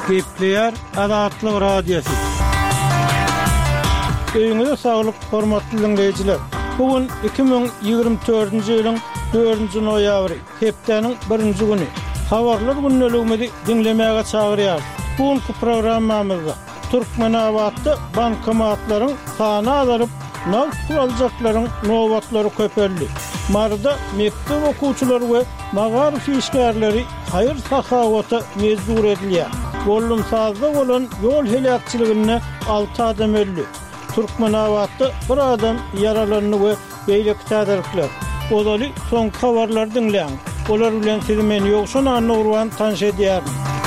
Gepleyer Adatlyk Radiosu. Öňüňizde saglyk, hormatly dinleyijiler. Bugün 2024-nji ýylyň 4-nji noýabry, hepdeniň 1-nji güni. Habarlar günneligini dinlemäge çagyrýar. Bugünkü programmamyzda Türkmenabatda bankomatlaryň sany azaryp, naqd aljaklaryň nowatlary köpeldi. Marda mektep okuwçylary we magarif işgärleri hayır sahawata mezdur edilýär. Bollumsazda bolan ýol helakçylygyna 6 adam öldü. Türkmenabatda bir adam yaralandy we beýleki täderikler. Olaly soň habarlar dinleýän. Olar bilen sizi men ýokşan Nurwan tanış edýär.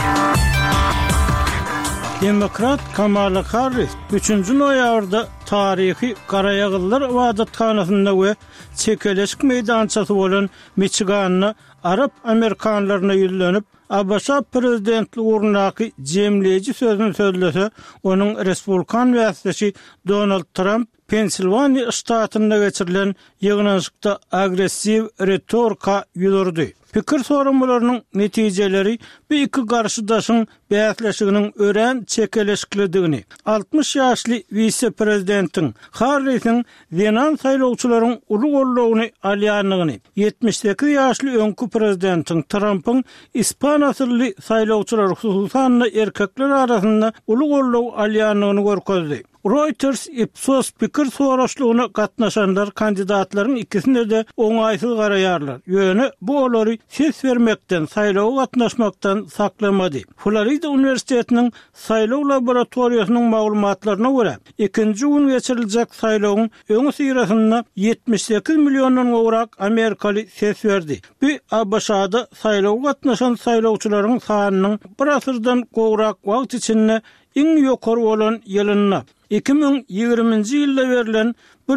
Demokrat Kamala Harris 3-nji noýabrda tarihi Garayagyllar Wadatkhanasynda we çekeleşik meýdançasy bolan Michiganyň Arap Amerikanlaryna ýüzlenip Abaşa prezidentlik urnaky jemleýici sözüni sözlese, onuň Respublikan wäkili Donald Trump Pensilvaniya ştatynda geçirilen ýygnanşykda agressiv retorika ýüzürdi. Pikir sorunlarynyň netijeleri bu iki garşydaşyň bäsleşiginiň ören çekeleşikligini, 60 ýaşly vice-prezidentiň Harris'iň Zenan saýlawçylaryň uly gollagyny alýanlygyny, 78 ýaşly öňkü prezidentiň Trump'yň ispan asylly saýlawçylar hususan erkekler arasynda uly gollagy alýanlygyny görkezdi. Reuters Ipsos pikir soraşlygyna gatnaşanlar kandidatlaryň ikisine de oňaýsyz garaýarlar. Ýöne bu olary ses vermekden, saýlawa gatnaşmakdan saklamady. Florida Üniversitetiniň saýlaw laboratoriýasynyň maglumatlaryna görä, ikinji gün geçiriljek saýlawyň öňü syrasynda 78 milliondon gowrak Amerikaly ses berdi. Bu ABŞ-da saýlawa gatnaşan saýlawçylaryň sanynyň bir asyrdan gowrak wagt içinde iň ýokary bolan ýylyna 2020-nji ýylda berilen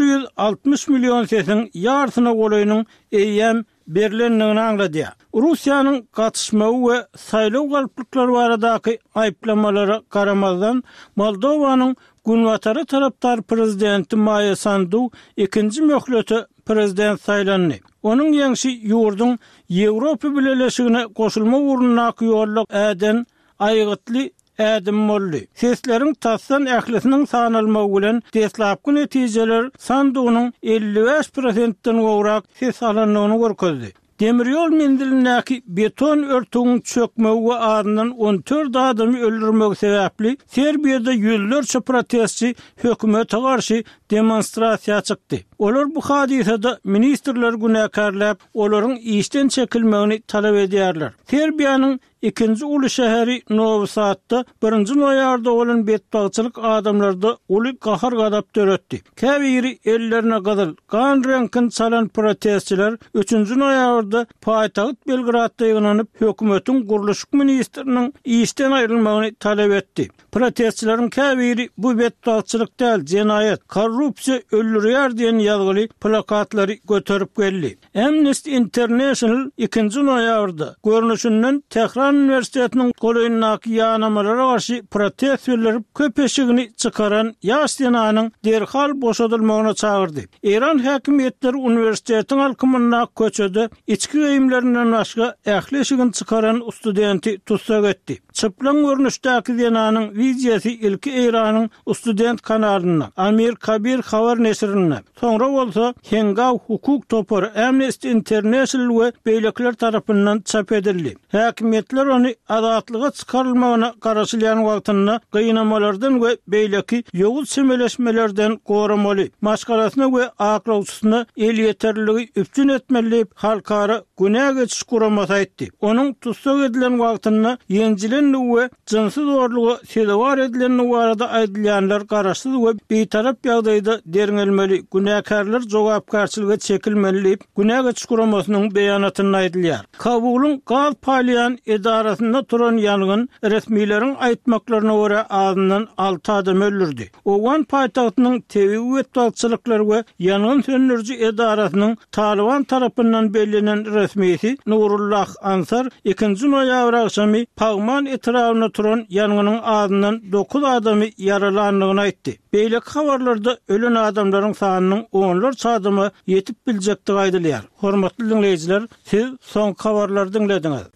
160 million sesiň ýartyna golaýynyň eýem berilendigini aňlady. Russiýanyň gatnaşmagy we saýlaw galplyklary baradaky aýplamalary garamazdan Moldowanyň günwatary tarapdar prezidenti Maia Sandu ikinji möhlete prezident saýlandy. Onuň ýeňşi ýurdun Ýewropa Birleşigine goşulma urunnaky ýollyk äden aýgytly Adam boldy. Sesleriň tassan ählesiniň sanalmagy bilen deslapky netijeler Sandunyň 55%-den gowrak ses alanlygyny görkezdi. Demiryol mendilindäki beton örtügiň çökmegi we aryndan 14 adamy öldürmegi sebäpli Serbiýada ýüzlerçe protestçi hökümete garşy demonstrasiýa çykdy. Olar bu hadisede ministrler günäkärläp, olaryň işden çekilmegini talap edýärler. Serbiýanyň ikinji uly şäheri Novi Sadda 1-nji noýarda bolan betbagçylyk adamlarda uly gahar gadap töretdi. Käbiri ellerine gadyl gan reňkin çalan protestçiler 3-nji noýarda paýtagyt Belgradda ýygnanyp hökümetiň guruluşyk ministriniň işden aýrylmagyny talap etdi. Protestçilerin käbiri bu betbagçylyk däl, jenaýat, korrupsiýa öldürýär diýen ýazgyly plakatlary göterip geldi. Amnesty International 2-nji noýabrda görnüşinden Tehran Üniversitetiniň golaýyndaky ýanamalara garşy protest berip köpeşigini çykaran ýaş senanyň derhal boşadylmagyna çagyrdy. İran häkimetleri üniversitetiň alkymyna köçedi, içki öýümlerinden başga ähleşigini çykaran studenti tutsak etdi. Çıplan görnüşdäki senanyň wideosy ilki İranyň student kanalyna, Amir Kabir habar nesrine, soňra bolsa Hengaw hukuk topary Amnesty International we beýlekler tarapyndan çap edildi. Häkimetler ony adatlyga çykarylmagyna garaşylýan wagtynda gynamalardan we beýleki ýowul semeleşmelerden goramaly, maşgalasyna we aklawçysyna el ýeterligi üpjün etmeli halkara günä geçiş guramasy aýtdy. Onuň tutsak edilen wagtynda ýenjilenli we jynsyz zorlugy sedewar edilen barada aýdylýanlar garaşsyz we beýtarap ýagdaýda deriňelmeli, günäkärler jogapkarçylyga çekilmeli, günä geçiş guramasynyň beýanatyny aýdylýar. Kabulyň gaz palyan edarasynda turan ýangyn resmiýlerin aýtmaklaryna görä azyndan 6 adam öldürdi. Owan paýtagtynyň tebi wetbalçylyklary we ýangyn söndürji edarasynyň Taliban tarapyndan bellänen resmiýeti Nurullah Ansar 2-nji noýabr akşamy Pagman etrawyna turan ýanganyň azyndan 9 adamy yaralandygyny aýtdy. Beýleki habarlarda ölen adamlaryň sanynyň onlarça adama ýetip biljekdigi aýdylýar. Hormatly dinleýijiler, siz soň habarlary dinlediňiz.